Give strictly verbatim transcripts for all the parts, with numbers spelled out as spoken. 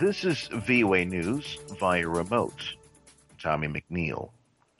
This is V O A News via remote. Tommy McNeil.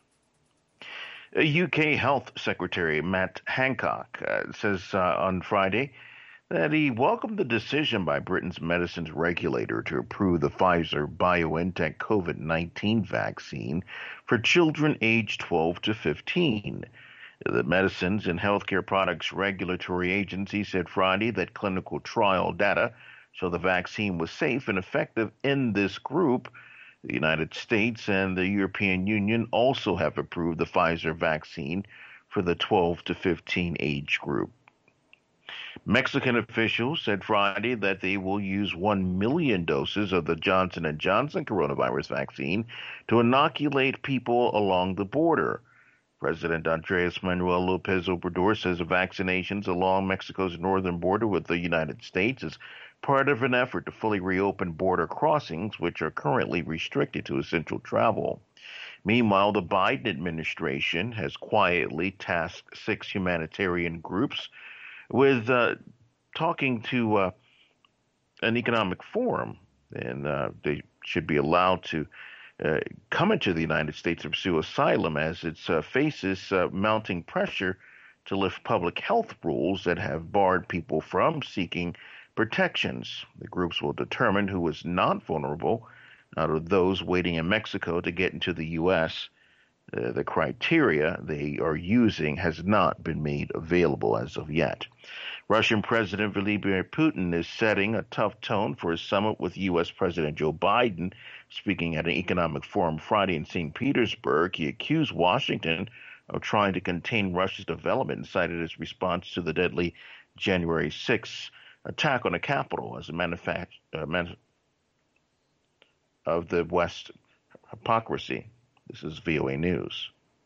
U K Health Secretary Matt Hancock uh, says uh, on Friday that he welcomed the decision by Britain's medicines regulator to approve the Pfizer-BioNTech COVID nineteen vaccine for children aged twelve to fifteen. The Medicines and Healthcare Products Regulatory Agency said Friday that clinical trial data show the vaccine was safe and effective in this group. The United States and the European Union also have approved the Pfizer vaccine for the twelve to fifteen age group. Mexican officials said Friday that they will use one million doses of the Johnson and Johnson coronavirus vaccine to inoculate people along the border. President Andres Manuel Lopez Obrador says the vaccinations along Mexico's northern border with the United States is part of an effort to fully reopen border crossings, which are currently restricted to essential travel. Meanwhile, the Biden administration has quietly tasked six humanitarian groups with uh, talking to uh, an economic forum, and uh, they should be allowed to uh, come into the United States to pursue asylum as it uh, faces uh, mounting pressure to lift public health rules that have barred people from seeking protections. The groups will determine who is not vulnerable out of those waiting in Mexico to get into the U S. Uh, the criteria they are using has not been made available as of yet. Russian President Vladimir Putin is setting a tough tone for his summit with U S. President Joe Biden. Speaking at an economic forum Friday in Saint Petersburg, he accused Washington of trying to contain Russia's development and cited his response to the deadly January sixth attack on the Capitol as a manufact- uh, man- of the West hypocrisy. This is V O A News.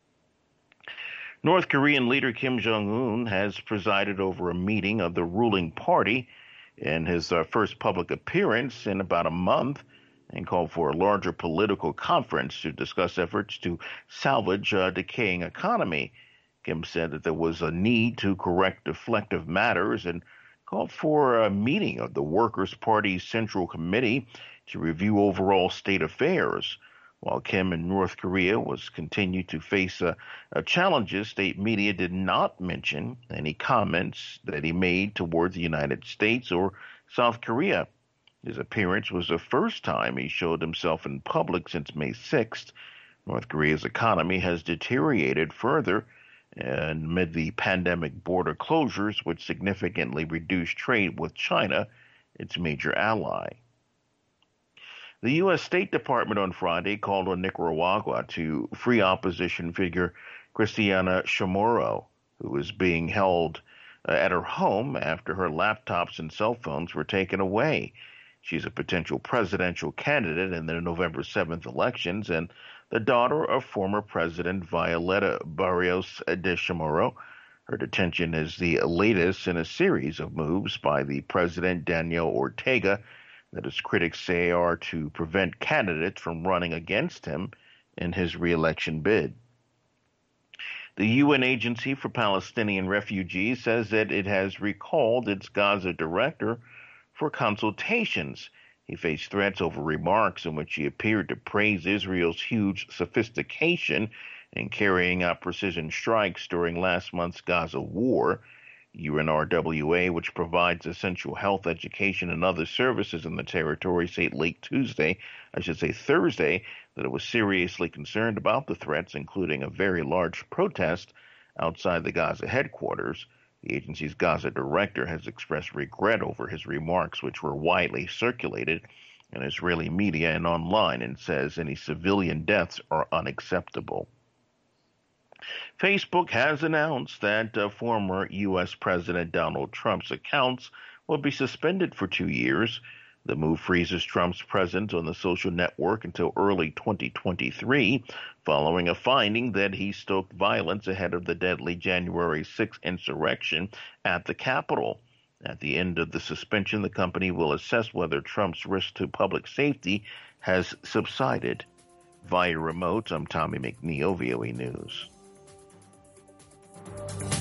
North Korean leader Kim Jong-un has presided over a meeting of the ruling party in his uh, first public appearance in about a month and called for a larger political conference to discuss efforts to salvage a decaying economy. Kim said that there was a need to correct deflective matters and called for a meeting of the Workers' Party's Central Committee to review overall state affairs. While Kim in North Korea was continued to face uh, uh, challenges, state media did not mention any comments that he made towards the United States or South Korea. His appearance was the first time he showed himself in public since May sixth. North Korea's economy has deteriorated further and amid the pandemic border closures, which significantly reduced trade with China, its major ally. The U S. State Department on Friday called on Nicaragua to free opposition figure Cristiana Chamorro, who is being held uh, at her home after her laptops and cell phones were taken away. She's a potential presidential candidate in the November seventh elections and the daughter of former President Violeta Barrios de Chamorro. Her detention is the latest in a series of moves by the President Daniel Ortega that his critics say are to prevent candidates from running against him in his re-election bid. The U N Agency for Palestinian Refugees says that it has recalled its Gaza director for consultations. He faced threats over remarks in which he appeared to praise Israel's huge sophistication in carrying out precision strikes during last month's Gaza war. U N R W A, which provides essential health, education, and other services in the territory, said late Tuesday, I should say Thursday, that it was seriously concerned about the threats, including a very large protest outside the Gaza headquarters. The agency's Gaza director has expressed regret over his remarks, which were widely circulated in Israeli media and online, and says any civilian deaths are unacceptable. Facebook has announced that uh, former U S. President Donald Trump's accounts will be suspended for two years. The move freezes Trump's presence on the social network until early twenty twenty-three, following a finding that he stoked violence ahead of the deadly January sixth insurrection at the Capitol. At the end of the suspension, the company will assess whether Trump's risk to public safety has subsided. Via remote, I'm Tommy McNeil, V O A News.